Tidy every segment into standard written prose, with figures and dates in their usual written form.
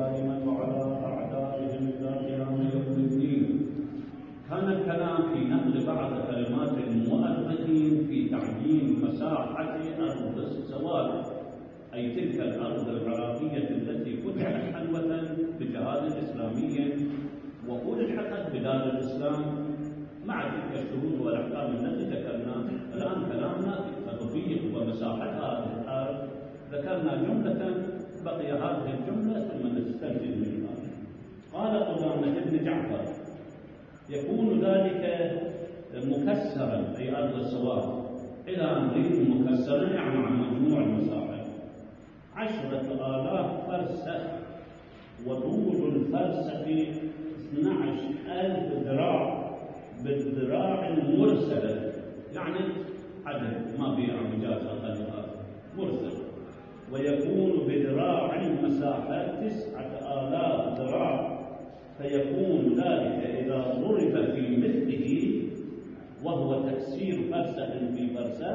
دائما وعلى أعدائهم إلى قيام يوم الدين. كان الكلام في نقل بعض كلمات المؤرخين في تعيين مساحة أرض السواد، أي تلك الأرض العراقية التي فتحت حلوة بجهاد إسلامي وألحقت بدار الإسلام مع تلك الشروط والأحكام التي ذكرناها. الآن كلامنا في التطبيق ومساحة هذه الأرض، ذكرنا جملة، بقي هذه الجملة ثم نستنتج منها. قال قدامة بن جعفر: يكون ذلك مكسرا، أي أرض السواد، إلى نريد مكسرا يعني عن مجموع المساحة 10,000 فرسخ، وطول الفرسخ 12,000 ذراع بالذراع المرسلة، يعني عدد ما بيع مجاز أقلها مرسل. ويكون بذراع المساحة 9,000 ذراع، فيكون ذلك إذا ضرب في مثله، وهو تكسير فرسخ في فرسخ،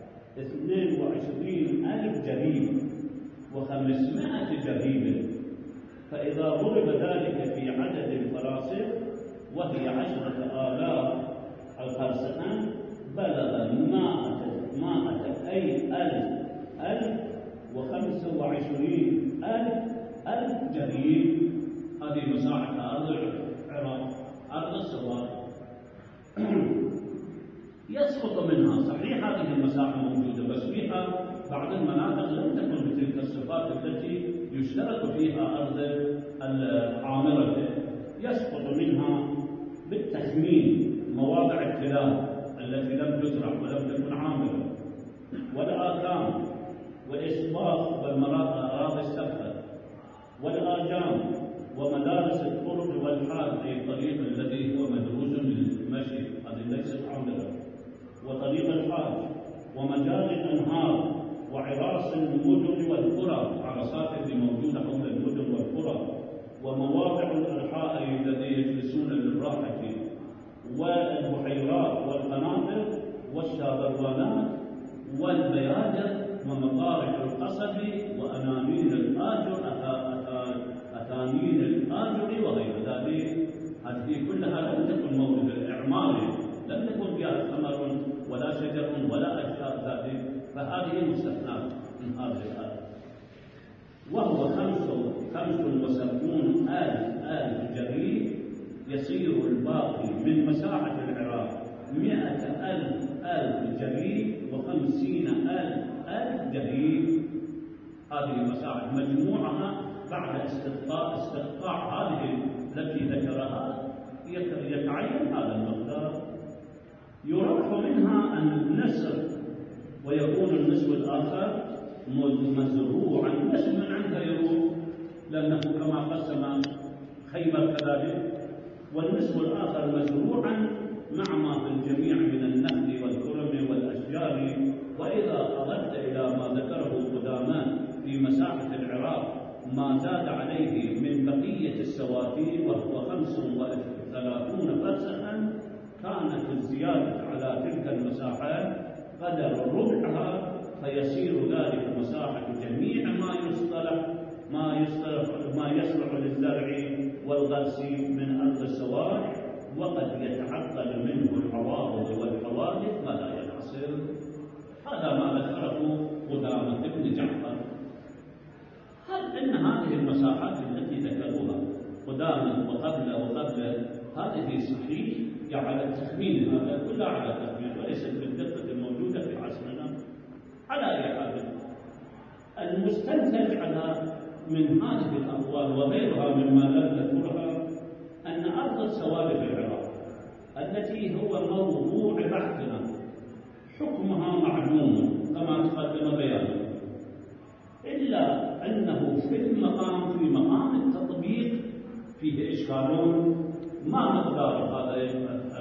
22,000 جريب و500 جريب. فإذا ضرب ذلك في عدد الفراسخ وهي 10,000 الفرسخا، بلغ 125,000 جريب. هذه مساحة أرض العراق، أرض السواد. يسقط منها، صحيح هذه المساحة موجودة، بس فيها بعض المناطق لم تكن بتلك الصفات التي يشترك فيها أرض العامرة. يسقط منها بالتخمين مواضع التلال التي لم تزرع ولم تكن عامرة، والآكام والإسباط والأراضي السفلى والآجام ومدارس الطرق والحال، أي الطريق الذي هو مدروس للمشي، هذه ليست عامرة، وطريق الحاج ومجاري الأنهار وعراس المدن والقرى، عرصات اللي موجودة حول المدن والقرى، ومواضع الأرحاء الذي يجلسون للراحة، والبحيرات والقناطر والشابروانات والبيادر ومطارح القصب وأنامين الآجر، أثانين الآجر وغير ذلك. هذه كلها لم تكن مورد إعماري، لم يكن فيها ثمر ولا شجر ولا أشياء ذلك، فهذه مستثنات من هذه الآية. وهو 75,000 جريب، يصير الباقي من مساحة العراق 100,000 جريب و50,000 جريب. هذه المساحة مجموعها بعد استقطاع هذه التي ذكرها يتعين هذا المقدار. يربح منها النسر، ويكون النسر الآخر مزروعا، نسر من عندها يروح، لأنه كما قسم خيبر كذلك، والنسر الآخر مزروعا مع ما في الجميع من النخل والكرم والأشجار. وإذا أردت إلى ما ذكره قدامى في مساحة العراق ما زاد عليه من بقية السواتين وهو 35 فرسخا، كانت الزيادة على تلك المساحات قدر ربعها، فيصير ذلك مساحة جميع ما يصلح للزرع والغرس من أرض السواد، وقد يتعطل منه العوارض والحوادث ما لا ينحصر. هذا ما ذكره قدامة بن جعفر. هل إن هذه المساحات التي ذكروها قدامى وقبل هذه صحيح؟ على التخمين، هذا كله على التخمين وليست بالدقة الموجودة في عصرنا. على أي حال، المستنتج من هذه الأقوال وغيرها مما لم نذكرها أن أرض السواد في العراق التي هو موضوع بحثنا حكمها معلوم كما تقدم بيانه، إلا أنه في مقام التطبيق فيه إشكال. ما مقدار هذه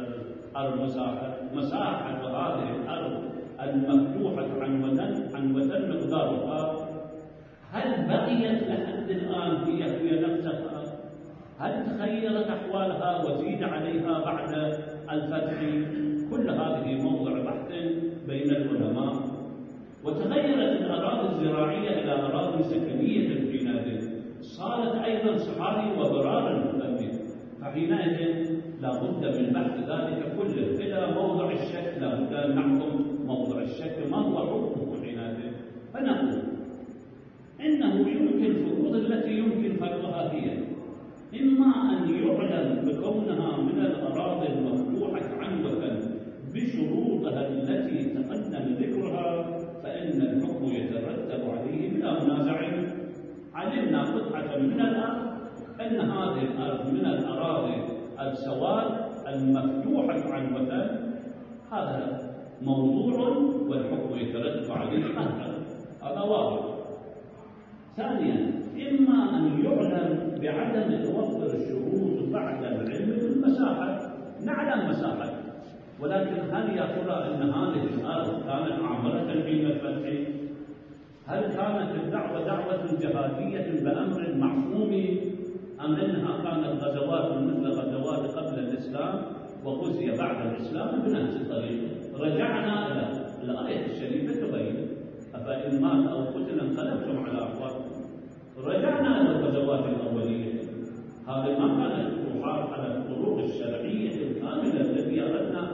مساحة هذه الأرض المفتوحة عن وطن مقدارها؟ هل بقيت لحد الآن هي نفسها؟ هل تغيرت أحوالها وزيد عليها بعد الفتح؟ كل هذه موضوع بحث بين العلماء. وتغيرت الأراضي الزراعية إلى أراضي سكنية في نادر، صارت أيضا أيضا صحاري وضرار المتأمين، فحينئذ لا بد من بحث ذلك كله إلى موضع الشك. لا بد أن نحكم موضع الشك ما هو حكمه حينئذ، فنقول إنه يمكن الفروض التي يمكن فرضها هي إما أن يعلم بكونها من الأراضي المفتوحة عنوة بشروطها التي تقدم ذكرها، فإن الحكم يترتب عليه بلا منازع. علمنا قطعة من الأرض أن هذه الأرض من الأراضي السواد المفتوحة عنوة، هذا موضوع والحكم يترتب عليه هذا واضح. ثانيا، إما أن يعلم بعدم توفر الشروط بعد العلم بالمساحة. نعلم مساحة، ولكن هل يا ترى أن هذه الأرض كانت عامرة حين الفتح؟ هل كانت الدعوة دعوة جهادية بأمر معصوم، أم أنها كانت غزوات مثل غزوات قبل الإسلام وغزي بعد الإسلام بنفس الطريقة؟ رجعنا إلى الآية الشريفة تبين أفإن مات أو قتل انقلبتم على أعقابكم. رجعنا إلى الغزوات الأولية، هذه ما كانت فتوحات على الطرق الشرعية الكاملة التي أردنا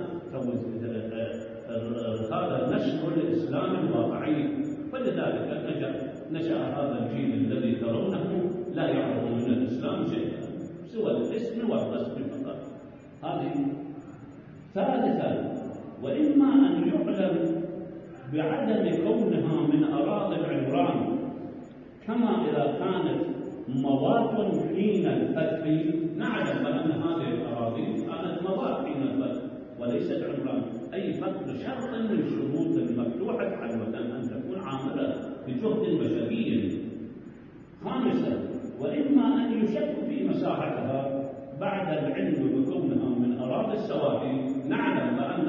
هذا نشر الإسلام الواقعي. فلذلك نشأ هذا الجيل الذي ترونه لا يعرف من الإسلام شيئا سوى الاسم والرسم فقط. هذه. ثالثا، وإما أن يعلم بعدم كونها من أراضي العمران، كما إذا كانت مواطن حين الفتح. نعلم بأن هذه الأراضي كانت مواطن حين الفتح وليست عمران، أي فقد شرط من شروط المفتوحة عنوة أن تكون عاملة بجهد بشري. خامسا، وإما أن يشك في مساحتها بعد العلم بكونها من أراضي السواحل. نعلم بأن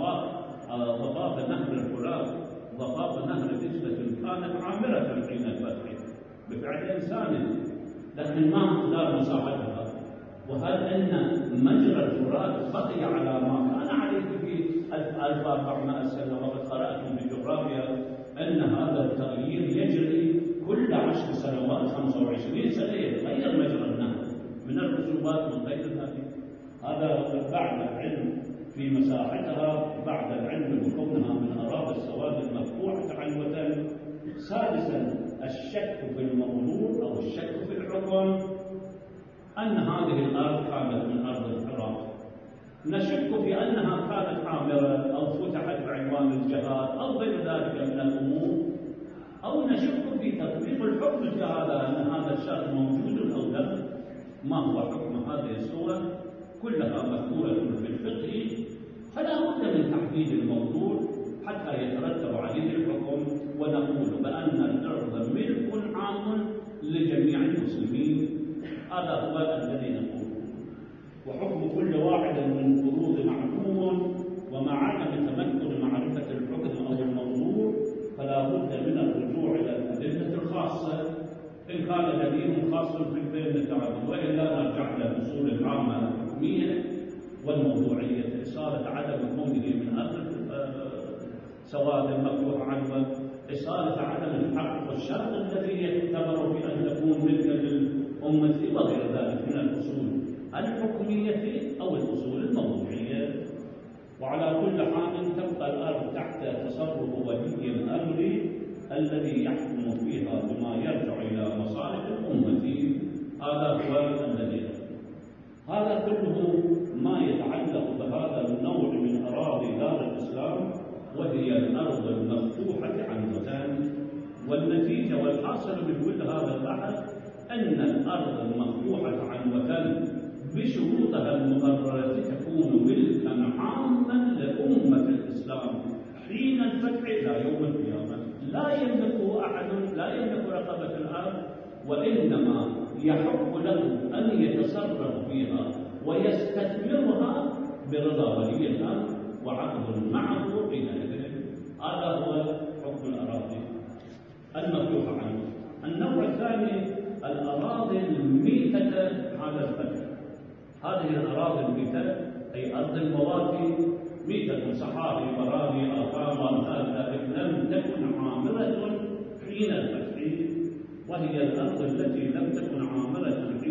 ضفاف نهر الفرات ضفاف نهر دجلة كانت عامرة حين الفتح بفعل إنسان، لكن ما مقدار مساحتها؟ وهل أن مجرى الفرات بقي على ما كان عليه في 1400 سنة؟ وقد قرأتم في الجغرافيا أن هذا التغيير يجري كل 10 سنوات، 25 سنة يتغير مجرى النهر من الرسوبات من غير ذلك. هذا بعد العلم في مساحتها، بعد العلم بكونها من أراضي السواد المفتوحة عنوة. سادسا، الشك في الموضوع أو الشك في الحكم، أن هذه الأرض كانت من أرض العراق. نشك في أنها كانت عامرة أو فتحت بعنوان الجهاد أو غير ذلك من الأمور، أو نشك في تطبيق الحكم الشهادة أن هذا الشرط موجود أو لا. ما هو حكم هذه الصورة؟ كلها مذكورة في الفقه، فلا بد من تحديد الموضوع حتى يترتب عليه الحكم، ونقول بأن الأرض ملك عام لجميع المسلمين. هذا هو الذي نقوله. وحكم كل واحد من الفروض معلوم، ومع عدم تمكن معرفة الحكم أو الموضوع فلا بد من الرجوع إلى الأدلة الخاصة إن كان دليل خاص في البين التعدد، وإلا نرجع إلى الأصول العامة الحكمية والموضوعية. إصالة عدم كونه من أرض سواد مفتوح عنوة، إصالة عدم الحق والشرط الذي يعتبر بأن تكون ملكا للأمة وغير ذلك من الأصول الحكمية أو الأصول الموضوعية. وعلى كل حال تبقى الأرض تحت تصرف ولي الأمر الذي يحكم فيها بما يرجع إلى مصالح الأمة. هذا هو الذي هذا كله ما يتعلق بهذا النوع من أراضي دار الإسلام، وهي الأرض المفتوحة عنوة. والنتيجة والحاصل من كل هذا البحث أن الأرض المفتوحة عنوة بشروطها المقررة تكون ملكا عاما لأمة الإسلام حين الفتح إلى يوم القيامة. لا يملكه أحد، لا يملك رقبة الأرض، وإنما يحق له أن يتصرف فيها ويستثمرها برضا ولي الأمر وعقد معه حينئذ. هذا هو حكم الأراضي المفتوحة عنه. النوع الثاني الأراضي الميتة على الفتح. هذه الأراضي الميتة أي أرض المواتي ميتة، صحاري، براري، آثام وأمثال ذلك، لم تكن عامرة حين الفتح، وهي الأرض التي لم تكن عامرة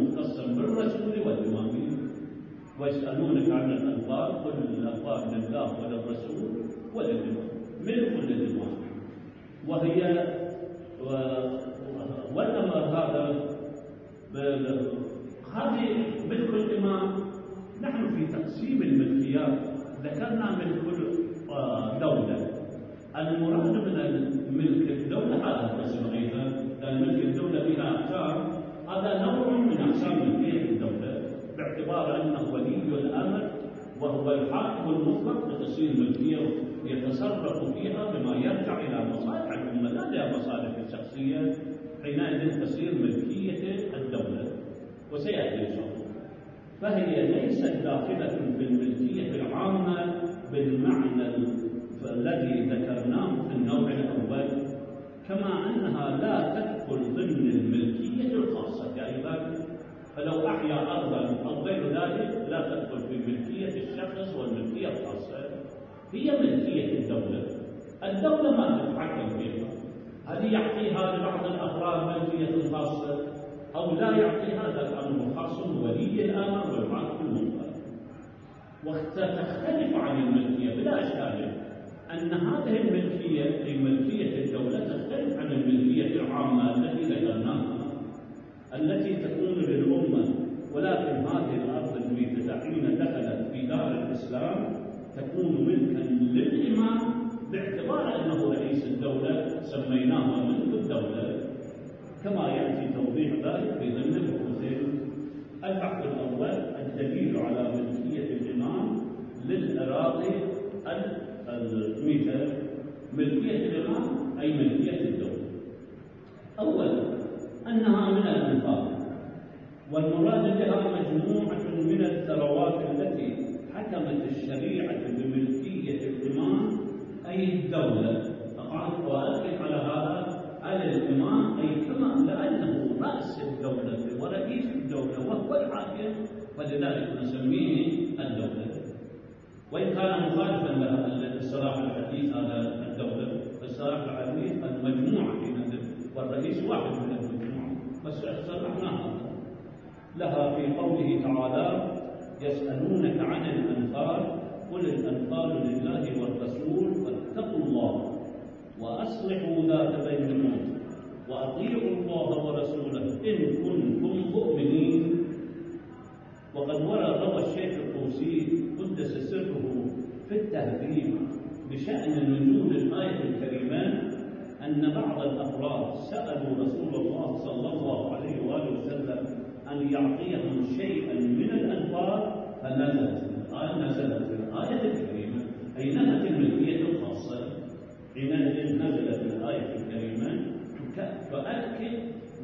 مختصا بالرسول والإمام. ويسألونك عن الأنفال قل الأنفال لله وللرسول وللإمام، ملك للإمام. وهي والأمر هذا هذه ملك الإمام. نحن في تقسيم الملكيات ذكرنا ملك دولة. المراد من ملك الدولة هذا القسم أيضا، لأن ملك الدولة فيها أقسام. هذا نوع من أقسام ملكية الدولة، باعتبار أنه ولي الأمر وهو الحاكم المطلق لتصير ملكية يتصرف فيها بما يرجع إلى مصالح الأمة لا إلى مصالح الشخصية. حينئذ تصير ملكية الدولة، وسيأتي إن شاء الله. فهي ليست داخلة في الملكية العامة بالمعنى الذي ذكرناه في النوع الأول، كما أنها لا تدخل ضمن الملكية الخاصة أيضا. فلو أحيا أرضا أو غير ذلك لا تدخل في ملكية الشخص والملكية الخاصة، هي ملكية الدولة. الدولة ما تتحكم فيها، هل يعطيها لبعض الأفراد ملكية خاصة أو لا يعطيها، هذا أمر خاص بولي الأمر والحاكم المطلق. وتختلف عن الملكية بلا إشكال أن هذه الملكية أي ملكية الدولة تختلف عن الملكية العامة التي ذكرناها التي تكون للأمة. ولكن هذه الأرض الميتة حين دخلت في دار الإسلام تكون ملكا للإمام باعتبار أنه رئيس الدولة، سميناها ملك الدولة، كما يأتي توضيح ذلك في ضمن البحوثين. البحث الأول الدليل على ملكية الإمام للأراضي الميتة. ملكية الإمام أي ملكية الدولة. أولا أنها من الأنفال، والمراد بها مجموعة من الثروات التي حكمت الشريعة بملكية الإمام أي الدولة. فقال وأكد على هذا على الإمام أي كما لأنه رأس الدولة ورئيس الدولة وهو الحاكم، فلذلك نسميه الدولة. وإن كان مخالفا للصلاح الحديث هذا الدولة، فالصلاح الحديث المجموعة والرئيس واحد من المجموعة، بس صلحناها لها في قوله تعالى يسألونك عن الأنفال قل الأنفال لله والرسول فاتقوا الله وأصلحوا ذات بينكم وأطيعوا الله ورسوله إن كنتم مؤمنين. وقد روى الشيخ الطوسي قدس سره في التهذيب بشأن نزول الآية الكريمة أن بعض الأفراد سألوا رسول الله صلى الله عليه وآله وسلم أن يعطيهم شيئا من الأنفال، نزلت الآية الكريمة أي نهت الملكية الخاصة. حينئذ نزلت الآية الكريمة تؤكد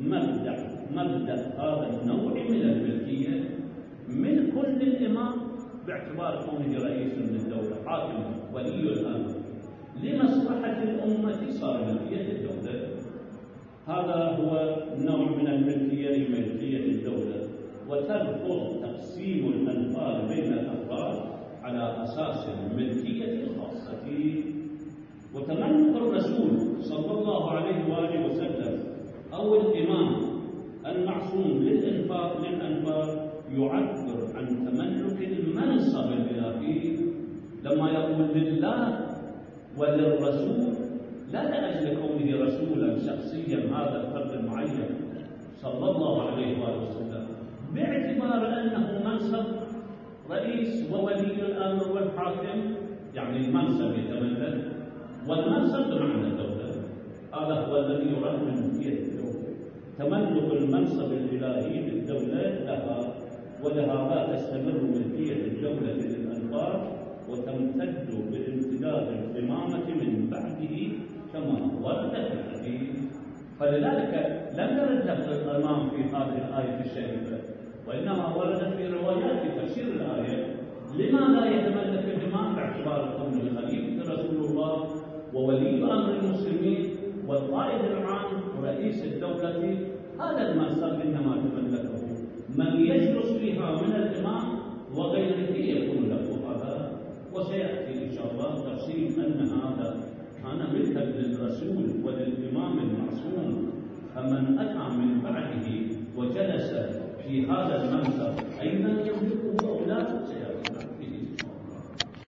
مبدأ هذا النوع من الملكية ملك للإمام باعتبار كونه رئيس للدولة حاكم ولي الأمر لمصلحة الأمة صار ملكية الدولة. هذا هو نوع من الملكية ملكية الدولة. وترفض تقسيم الأنفال بين الأفراد على أساس الملكية الخاصة. وتملك الرسول صلى الله عليه وآله وسلم أو الإمام المعصوم للأنفال يعبر عن تملك المنصب الإلهي لما يقول لله وللرسول لا لأجل كونه رسولا شخصيا هذا الفرد المعين صلى الله عليه وآله وسلم، باعتبار أنه منصب رئيس وولي الأمر والحاكم، يعني المنصب يتملك والمنصب بمعنى الدولة. هذا هو الذي يراد من ملكية الدولة، تملك المنصب الإلهي للدولة لها، ولهذا تستمر ملكية الدولة للأنفال وتمتد بامتداد الإمامة من بعده كما ورد في الحديث. فلذلك لم يرد الإمام في هذه الآية الشريفة، وإنما وردت في روايات في تفسير الآية. لماذا يتملك الإمام باعتبار كونه خليفة رسول الله وولي أمر المسلمين والقائد العام ورئيس الدولة؟ هذا المنصب إنما تملكه من يجلس فيها من الإمام وغيره يكون له هذا. وسيأتي إن شاء الله تفصيل أن هذا كان ملكا للرسول وللإمام المعصوم، فمن أتى من بعده وجلس في هذا المنصب أيضا يملكه أولاده سيارة.